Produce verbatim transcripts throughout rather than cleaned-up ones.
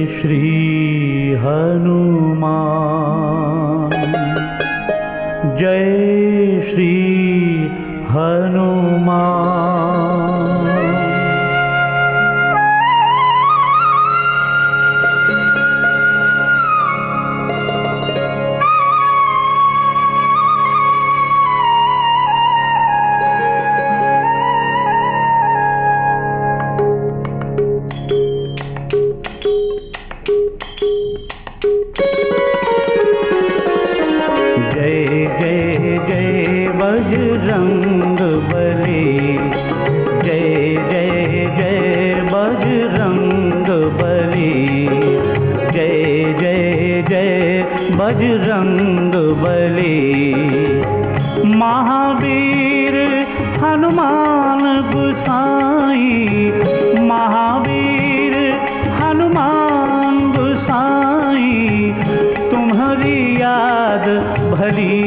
श्री हनुमान, जय श्री हनुमान। बजरंग बली, जय जय जय बजरंग बली, जय जय जय बजरंग बली। महावीर हनुमान गोसाई, महावीर हनुमान गोसाई, तुम्हारी याद भरी।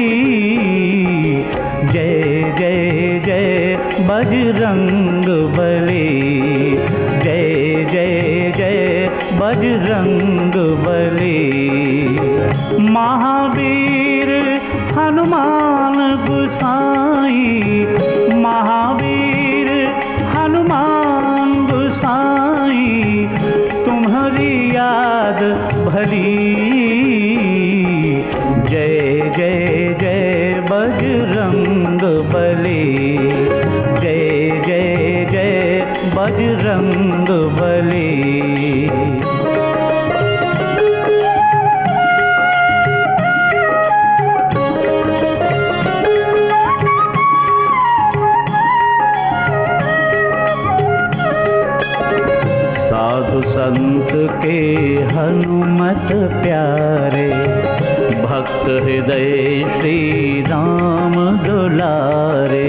जय जय जय बजरंग बली, जय जय जय बजरंग बली। महावीर हनुमान गोसाई, महावीर हनुमान गोसाई, तुम्हारी याद भरी। जय जय जय बजरंग बली, जय जय जय बजरंग बली। साधु संत के हनुमत प्यारे, भक्त हृदय श्री राम दुलारे।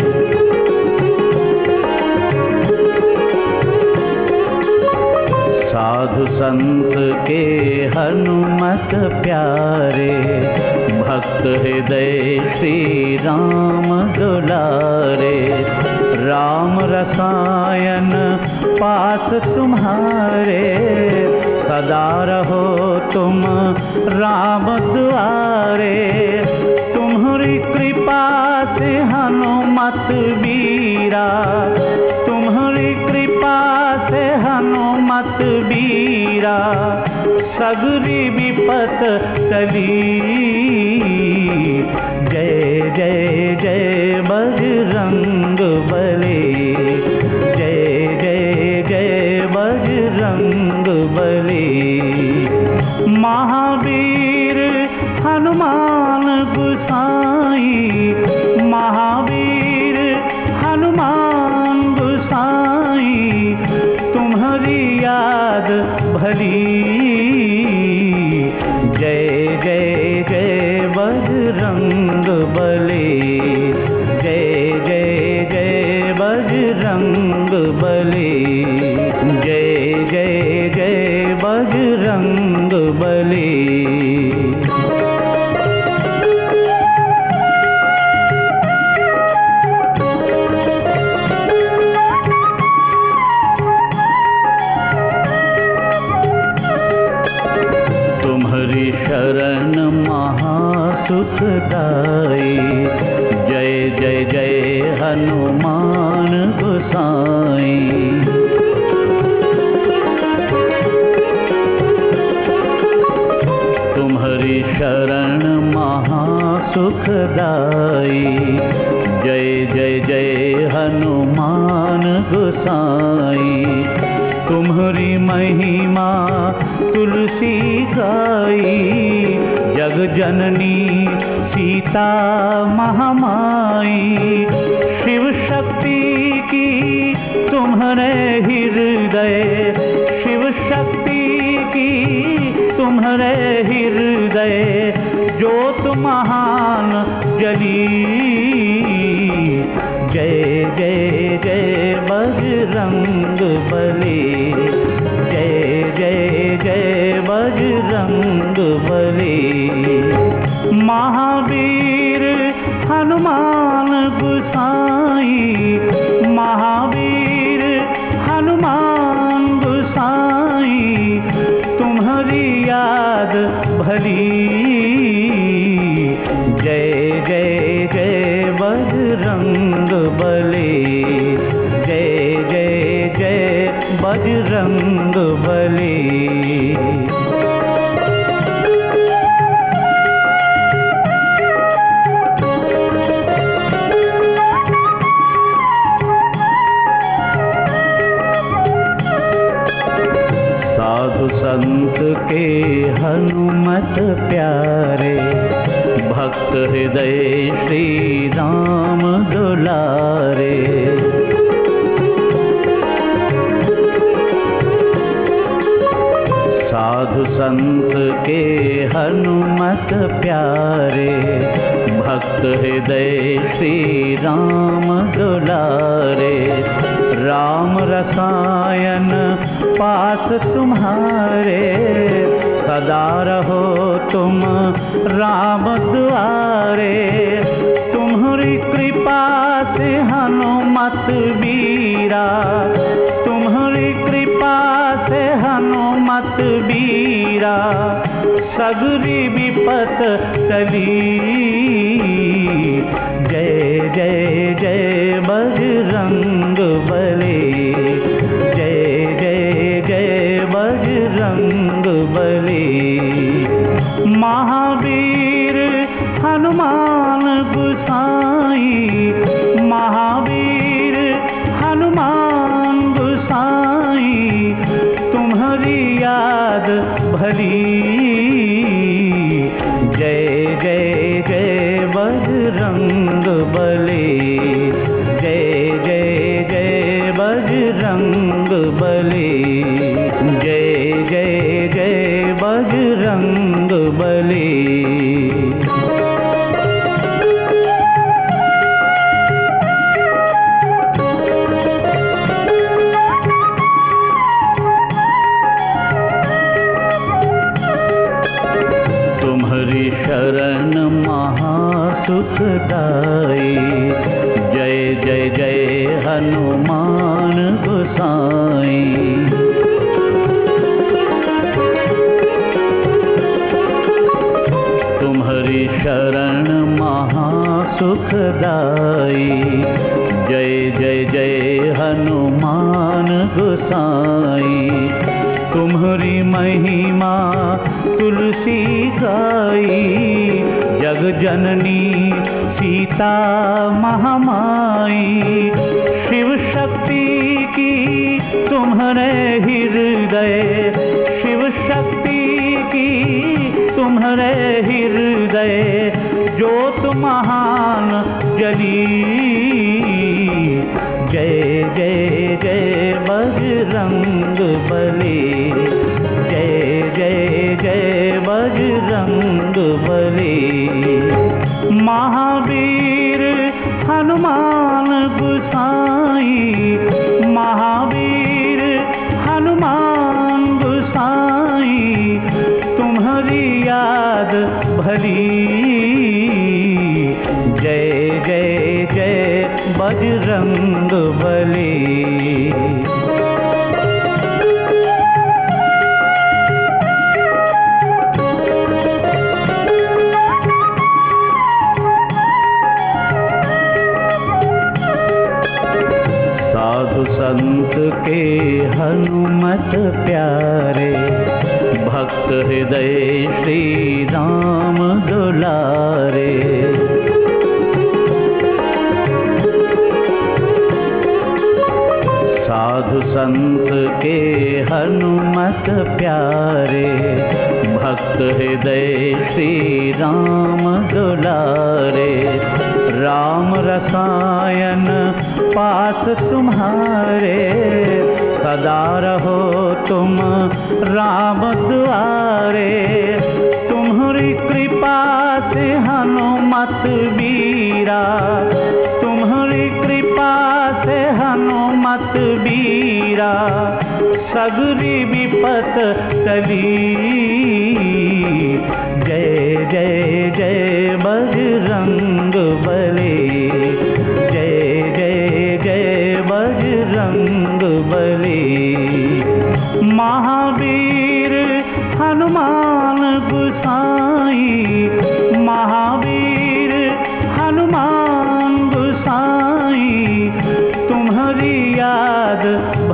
साधु संत के हनुमत प्यारे, भक्त हृदय श्री राम दुलारे। राम रसायन पास तुम्हारे, सदा रहो तुम राम दुआरे। तुम्हारी कृपा से हनुमत बीरा, तुम्हारी कृपा से हनुमत बीरा, सगरी विपत टली। जय जय जय बजरंग बली, जय जय जय बजरंग बली। महावीर हनुमान गोसाई, महावीर हनुमान गोसाई, तुम्हारी याद भरी। जय जय जय बजरंग बली, जय जय जय बजरंग बली, जय जय जय बजरंग बली। तुम्हारी शरण महासुखदाई, जय जय जय हनुमान गोसाई। तुम्हारी शरण महासुखदाई, जय जय जय हनुमान गोसाई। तुम्हारी महिमा तुलसी गाई, जग जननी सीता महामाई। शिव शक्ति की तुम्हारे हृदय, शिव शक्ति की तुम्हारे हृदय, ज्योत महान जली। जय जय जय बजरंग बली, जय जय जय बजरंग बली। महावीर हनुमान गोसाई, महावीर हनुमान गोसाई, भली। जय जय जय बजरंग बली, जय जय जय बजरंग बली। साधु संत के हनुमत प्यारे, भक्त हृदय श्री राम दुलारे। साधु संत के हनुमत प्यारे, भक्त हृदय श्री राम दुलारे। राम रसायन पास तुम्हारे, सदा रहो तुम राम दुआरे। तुम्हारी कृपा से हनुमत बीरा, तुम्हारी कृपा से हनुमत बीरा। सगरी विपत टली। जय जय जय बजरंग बली, जय जय जय बजरंग बली। महावीर हनुमान गोसाई, महावीर हनुमान गोसाई। तुम्हारी याद भली। जय जय जय बजरंग बली, जय जय जय बजरंग बली, जय जय जय बजरंग बली। तुम्हारी शरण महासुखदाई, जय जय जय हनुमान गोसाई। तुम्हारी शरण महासुखदाई, जय जय जय हनुमान गोसाई। तुम्हारी महिमा तुलसी गाई, जग जननी सीता महामाई। शिव शक्ति की तुम्हारे हृदय, शिव शक्ति की तुम्हारे हृदय। ज्योत महान जली। जय जय जय बजरंग बली, जय जय जय बजरंग बली। महावीर हनुमान गोसाई, महावीर हनुमान गोसाई। तुम्हारी याद भली। जय जय जय बजरंग बली। साधु संत के हनुमत प्यारे, भक्त हृदय श्री राम दुलारे। साधु संत के हनुमत प्यारे, भक्त हृदय श्री राम दुलारे। राम रसायन पास तुम्हारे, सदा रहो तुम राम दुआरे। तुम्हारी कृपा से हनुमत बीरा, तुम्हारी कृपा से हनुमत बीरा। सगरी विपत टली। जय जय जय बजरंग बली, जय जय जय बजरंग बली। महावीर हनुमान गोसाई,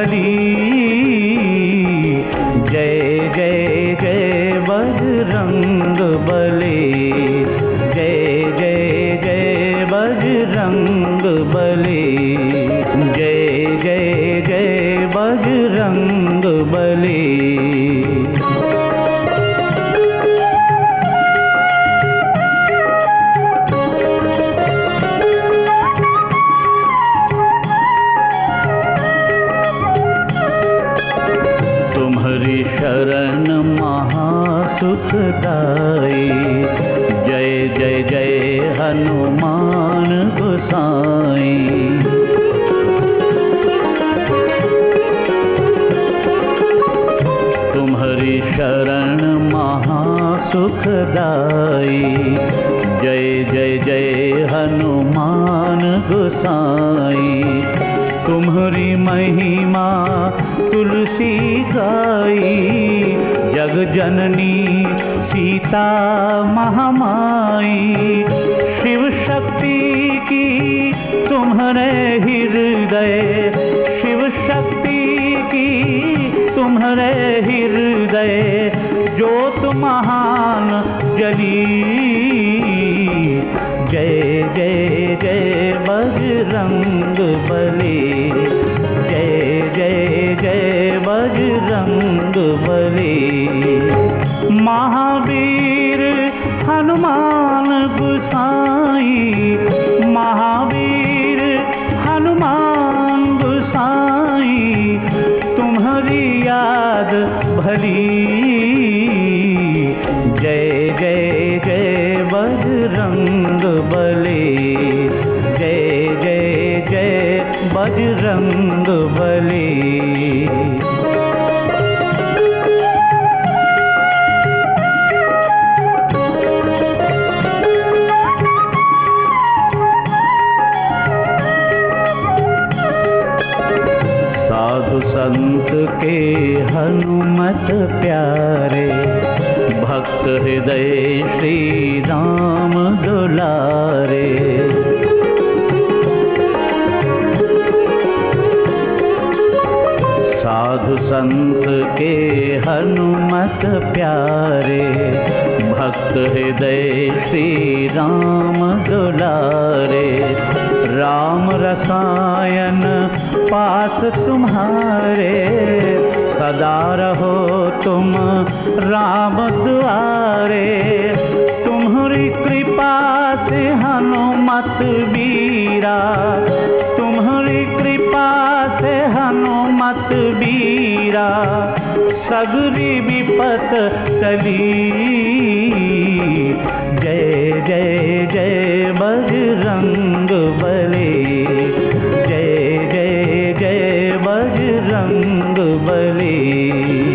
भली। जय जय जय बजरंग बली, जय जय जय बजरंग बली, जय जय जय बजरंग बली। तुम्हारी शरण महासुखदाई, जय जय जय हनुमान गोसाई। तुम्हारी शरण महासुखदाई, जय जय जय हनुमान गोसाई। तुम्हारी महिमा तुलसी गाई, जग जननी सीता महामाई। शिव शक्ति की तुम्हारे हृदय, शिव शक्ति की तुम्हारे हृदय, ज्योत महान जली। जय जय जय बजरंग बली, जय जय जय बजरंग बली। महावीर हनुमान गोसाई, महावीर हनुमान गोसाई। तुम्हारी याद भली। जय जय जय बजरंग बली, जय जय जय बजरंग बली। साधु संत के हनुमत प्यारे, भक्त हृदय श्री राम दुलारे। साधु संत के हनुमत प्यारे, भक्त हृदय श्री राम दुलारे। राम रसायन पास तुम्हारे, सदा रहो तुम राम दुआरे। तुम्हारी कृपा से हनुमत बीरा, तुम्हारी कृपा से हनुमत बीरा। सगरी विपत टली। जय जय जय बजरंग बली, जय जय जय बजरंग बली।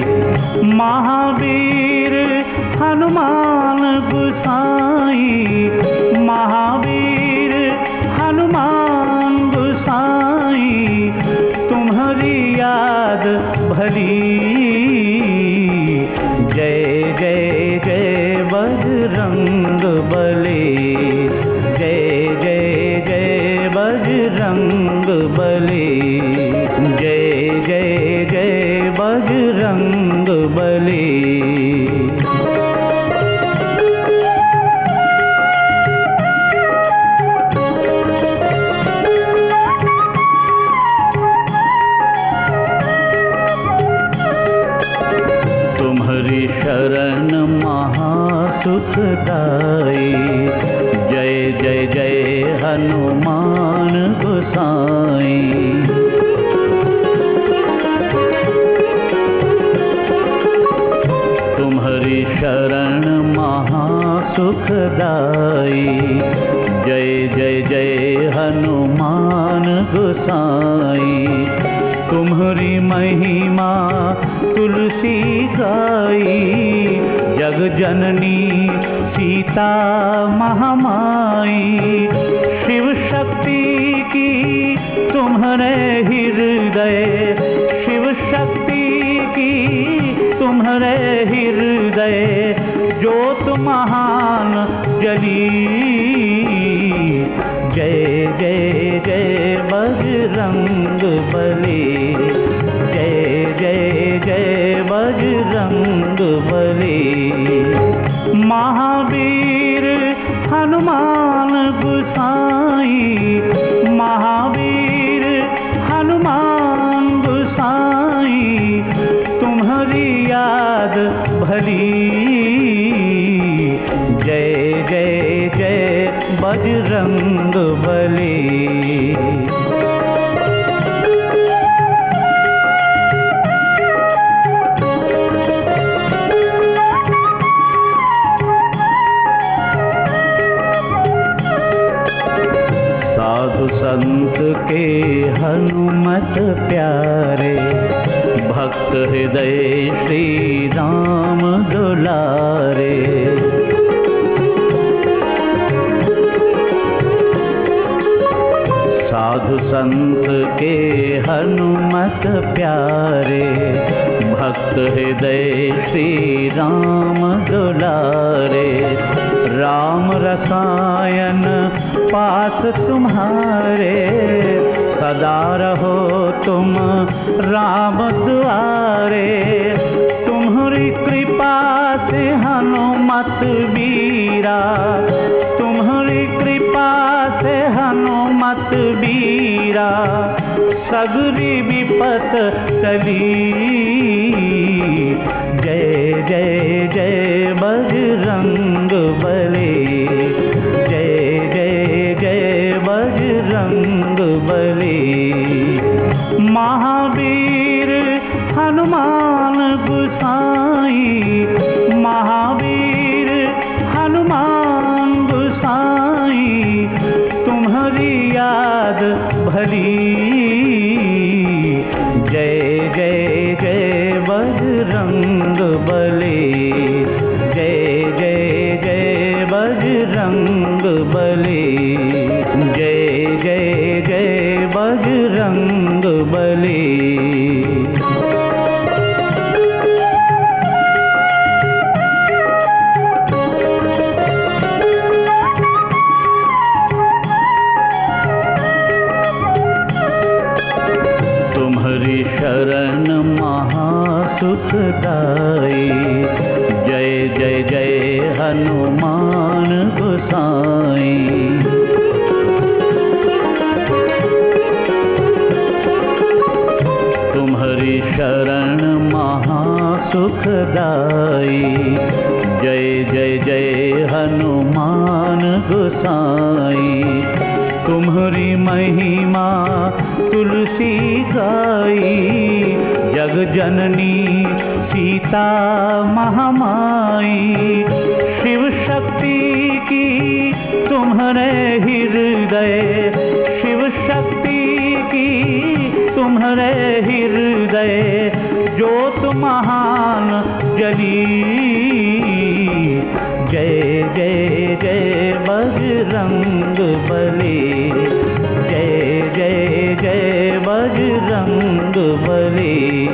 महावीर हनुमान गोसाई, महावीर हनुमान गोसाई। तुम्हारी याद भली। जय जय जय बजरंग बली, जय जय जय बजरंग बली, जय जय जय बजरंग बली। तुम्हारी शरण महासुखदाई, जय जय जय हनुमान गोसाई। तुम्हारी शरण महासुखदाई, जय जय जय हनुमान गोसाई। तुम्हारी महिमा तुलसी गाई, जग जननी सीता महामाई। शिव शक्ति की तुम्हारे हृदय, शिव शक्ति की तुम्हारे हृदय। ज्योत महान जली। जय जय जय बजरंग बली, बजरंग बली। महावीर हनुमान गोसाई, महावीर हनुमान गोसाई, तुम्हारी याद भली। जय जय जय बजरंग बली। साधु संत के हनुमत प्यारे, भक्त हृदय श्री राम दुलारे। साधु संत के हनुमत प्यारे, भक्त हृदय श्री राम दुलारे। राम रसायन पास तुम्हारे, सदा रहो तुम राम दुआरे। तुम्हारी कृपा से हनुमत बीरा, तुम्हारी कृपा से हनुमत बीरा, सगरी विपत टली। जय जय जय बजरंग बली। जय जय जय बजरंग बली। महावीर हनुमान गोसाई, महावीर हनुमान गोसाई, तुम्हारी याद भली। जय जय जय बजरंग बली। जय जय जय बजरंग बली। जय जय जय बजरंग बली। तुम्हारी शरण महासुखदाई, जय जय जय हनुमान गोसाई। तुम्हारी शरण महासुखदाई, जय जय जय हनुमान गोसाई। तुम्हारी महिमा तुलसी गाई, जग जननी सीता महामाई। शिव शक्ति की तुम्हारे हृदय, शिव शक्ति की तुम्हारे हृदय, ज्योत महान जली। जय जय जय बजरंग बली। जय जय जय बजरंग बली।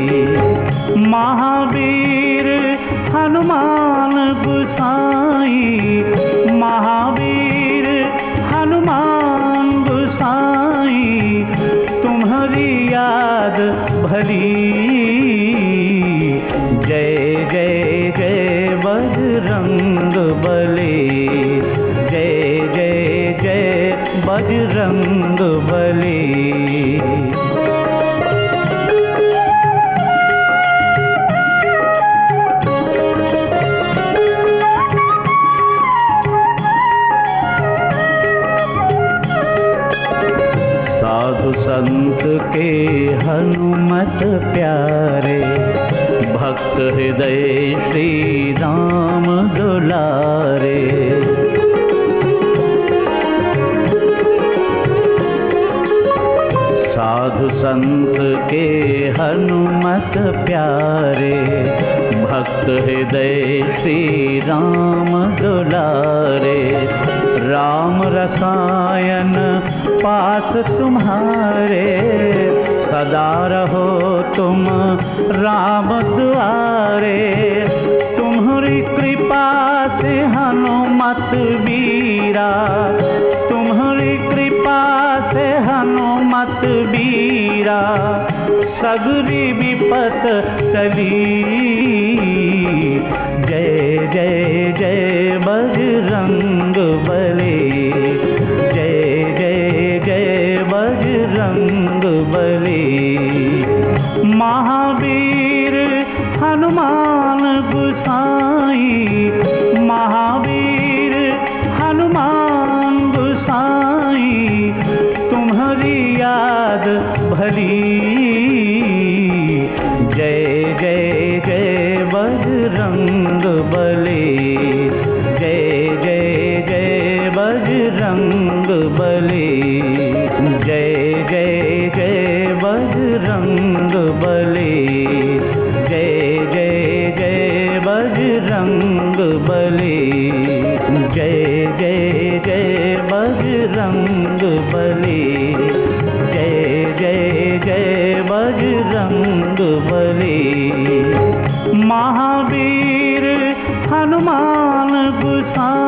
महावीर हनुमान गोसाई, महावीर हनुमान गोसाई, तुम्हारी याद भली। जय जय जय बजरंग बली। जय जय जय बजरंग बली। साधु संत के हनुमत प्यारे, भक्त हृदय श्री राम दुलारे। साधु संत के हनुमत प्यारे, भक्त हृदय श्री राम दुलारे। राम रसायन पास तुम्हारे, सदा रहो तुम राम दुआरे। तुम्हारी कृपा से हनुमत बीरा, तुम्हारी कृपा से हनुमत बीरा, सगरी विपत टली। बजरंग बली। जय जय जय बजरंग बली। जय जय जय बजरंग बली। जय जय जय बजरंग बली। जय जय जय बजरंग बली। जय जय जय बजरंग बली। महावीर हनुमान गोसाई